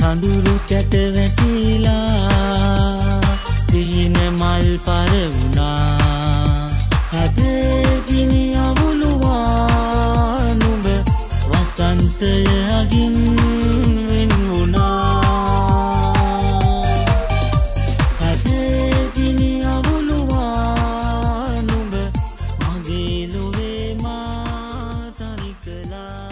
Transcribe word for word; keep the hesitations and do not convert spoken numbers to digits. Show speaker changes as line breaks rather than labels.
කඳුළු කැට වැටිලා සිහින මල් පර වුණා අද දිනි අවුලුවා නුඹ වසන්තය අගින් වෙන් වුණා අද දිනි අවුලුවා නුඹ මගේ ලොවේ මා තනි කළා